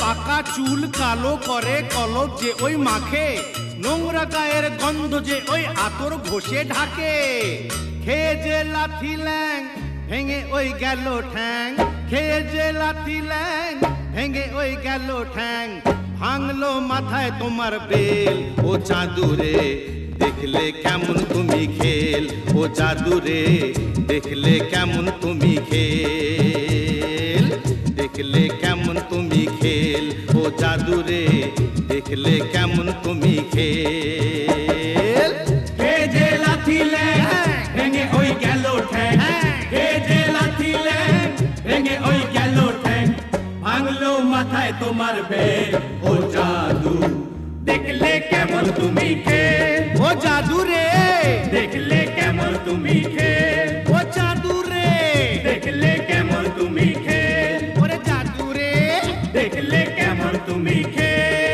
পাকা চুল কালো করে কলপ যে ওই মাখে, নোংরা গায়ের গন্ধ যে ওই আতর ঘষে ঢাকে। খেয়ে যে লাথি ল্যাং ভেঙে ওই গেল ঠ্যাং, খেয়ে যে লাথি ল্যাং ভেঙে ওই গেল ঠ্যাং। ভাঙলো মাথায় তোমার বেল, ও চাঁদুরে দেখলে কেমন তুমি খেল, ও জাদুরে দেখলে কেমন তুমি খেল, দেখলে কেমন তুমি খেল, ও জাদুরে দেখলে কেমন তুমি খেল। খেয়ে যে লাথি ল্যাং ভেঙে ওই গেল ঠ্যাং, খেয়ে যে লাথি ল্যাং ভেঙে ওই গেল ঠ্যাং। ভাঙলো মাথায় তোমার বেল, ও জাদু দেখলে কেমন তুমি খেল, ও জাদুরে দেখলে কেমন তুমি খেল, ও জাদুরে দেখলে কেমন তুমি খেল, ওরে জাদুরে দেখলে কেমন তুমি খেল।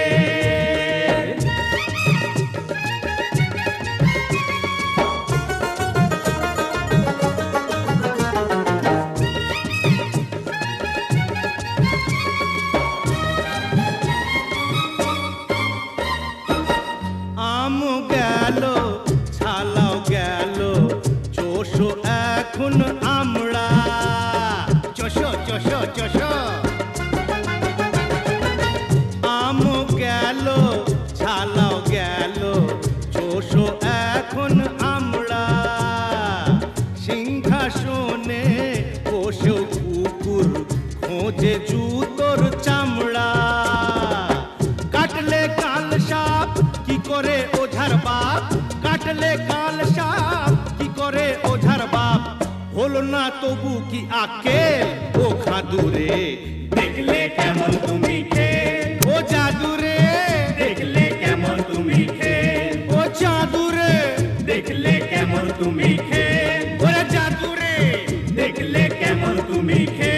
আম গেল ছালাও গেল, চোষো এখন আমরা, চোষো চোষো চোষো। আম গেল ছালাও গেল, চোষো এখন আমরা। সিংহাসনে বসেও কুকুর খোঁজে জুতোর চামড়া। কাটলে কাল সাপ কি করে ওঝার বাপ, কাটলে কাল সাপ কি করে ওঝার বাপ। হলো না তবু কি আকেল, ও খাদুরে দেখলে কেমন তুমি খেল, ও জাদুরে দেখলে কেমন তুমি খেল, ও জাদুরে দেখলে কেমন তুমি খেল, ওরে জাদুরে দেখলে কেমন তুমি খেল।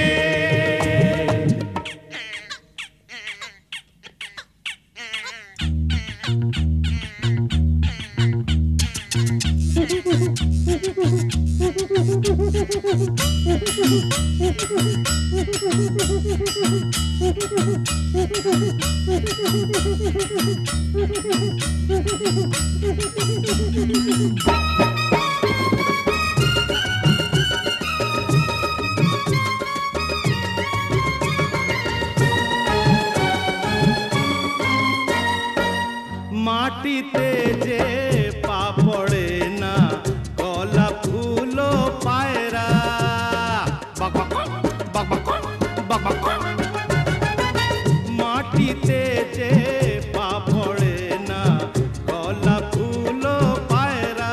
মাটিতে যে পা পড়ে না, গলা ফুলো পায়রা। বক বক বক বক বক বক। মাটিতে যে পা পড়ে না, গলা ফুলো পায়রা।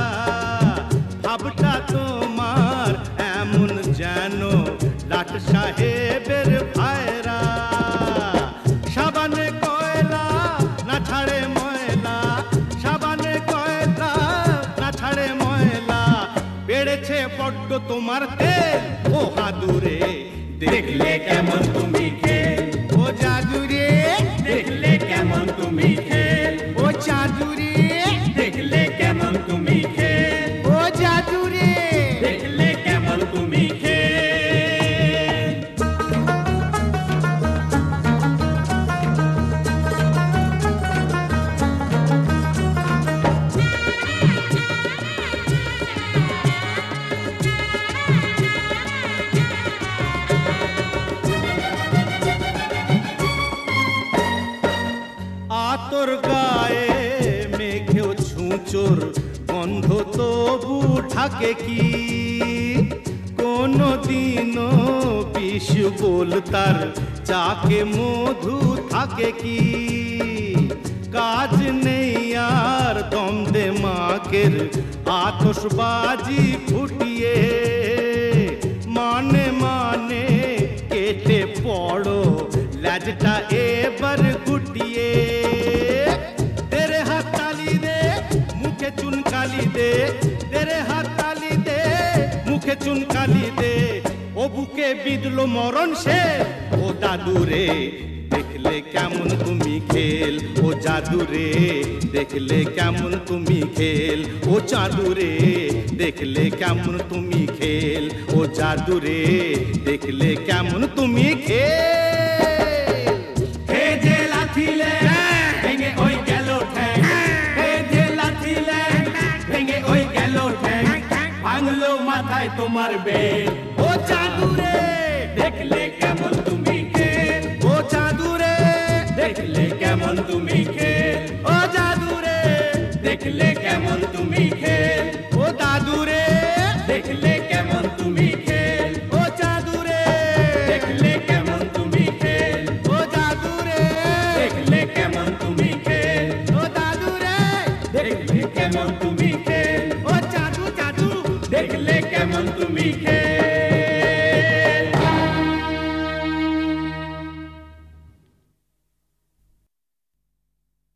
ভাবটা তোমার এমন যেন লাট সাহেবের ভাইরা। সাবানে কয়লা না ছাড়ে ময়লা, সাবানে কয়লা না ছাড়ে ময়লা। বেড়েছে বড্ড তোমার তেল, ও হাদুরে দেখলে কেমন তুমি খেল, ও জাদুরে দেখলে কেমন তুমি খেল, ও জাদুরে দেখলে কেমন তুমি খেল, ও জাদুরে দেখলে কেমন তুমি খেল। আতর গায়ে মেঘেও ছুঁচোর গন্ধ তবু থাকে কি। কোনো দিনও বিষ বলতার চাকে মধু থাকে কি। কাজ নেই আর দমদে মাকের আতশবাজি ফুটিয়ে। মানে মানে কেটে পড়ো লাজটা এবার গুটিয়ে। তেরে হাত তালি দে মুখে চুনকালি দে, তেরে হাত তালি দে মুখে চুনকালি দে। ও বুকে বিঁধলো মরণ সে, ও দাদুরে দেখলে কেমন তুমি খেল, ও জাদুরে দেখলে কেমন তুমি খেল, ও চাঁদুরে দেখলে কেমন তুমি খেল, ও জাদুরে দেখলে কেমন তুমি খেল। মাথায় তোমার বেল ও জাদু রে, দেখলে কেমন তুমি খেল ও জাদু রে, দেখলে কেমন তুমি খেল ও জাদু রে, দেখলে কেমন তুমি খেল ও দাদু রে, দেখলে কেমন তুমি খেল ও জাদু রে, দেখলে কেমন তুমি খেল ও জাদু রে, দেখলে কেমন তুমি খেল ও দাদু রে, দেখলে কেমন তুমি খেল ও জাদু জাদু, দেখলে কেমন তুমি খেল